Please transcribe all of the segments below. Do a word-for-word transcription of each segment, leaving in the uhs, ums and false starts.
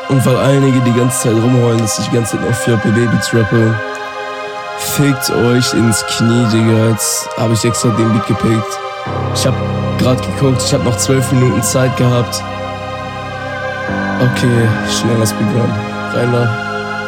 Und weil einige die ganze Zeit rumheulen, dass ich die ganze Zeit auf vier P B-Beats rappe, fickt euch ins Knie, Digga. Jetzt hab ich extra den Beat gepickt. Ich hab grad geguckt, ich hab noch zwölf Minuten Zeit gehabt. Okay, schnell das begonnen. Rein da.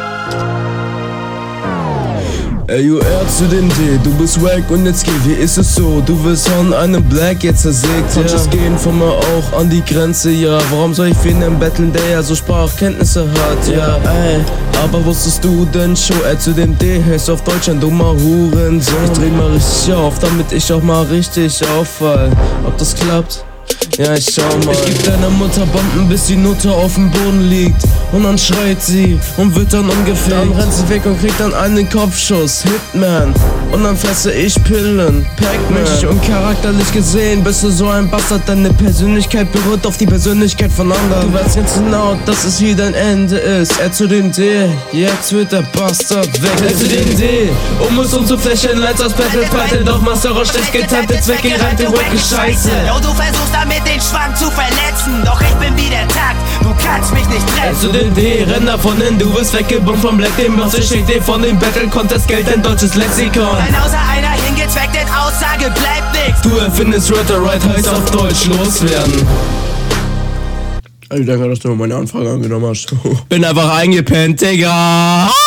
Ey, U R zu dem D, du bist wack und jetzt geh, wie ist es so? Du wirst von einem Black jetzt zersägt, ja. Manches gehen von mir auch an die Grenze, ja. Warum soll ich für einen battlen, der ja so Sprachkenntnisse hat, ja, ey. Aber wusstest du denn schon, ey, zu dem D heißt auf Deutsch ein dummer Hurensohn. Ich dreh mal richtig auf, damit ich auch mal richtig auffall. Ob das klappt? Ja, ich schau mal. Ich geb deiner Mutter Bomben, bis die Nutte auf dem Boden liegt. Und dann schreit sie und wird dann umgefegt. Dann rennt sie weg und kriegt dann einen Kopfschuss. Hitman. Und dann fresse ich Pillen. Pac-Man. Menschlich und charakterlich gesehen bist du so ein Bastard. Deine Persönlichkeit beruht auf die Persönlichkeit von anderen. Du weißt ganz genau, dass es hier dein Ende ist. Er zu dem D, jetzt wird der Bastard weg. Er zu dem D, um es umzuflächen, als aus Battle Python. Doch Master Roche ist geteilte Zwecke, reinte Wacke Scheiße. Yo, du versuchst damit den Schwang zu verletzen, doch ich bin wie der Takt, du kannst mich nicht treffen. Er zu dem D, renn davon hin, du wirst weggebombt vom Black. Dem Boss, ich schick dir von dem Battle Contest Geld, ein deutsches Lexikon. Wenn außer einer hingezweckt, denn Aussage bleibt nix. Du erfindest Writer Right, heißt auf Deutsch loswerden. Ich danke, dass du meine Anfrage angenommen hast. Bin einfach eingepennt, Digga.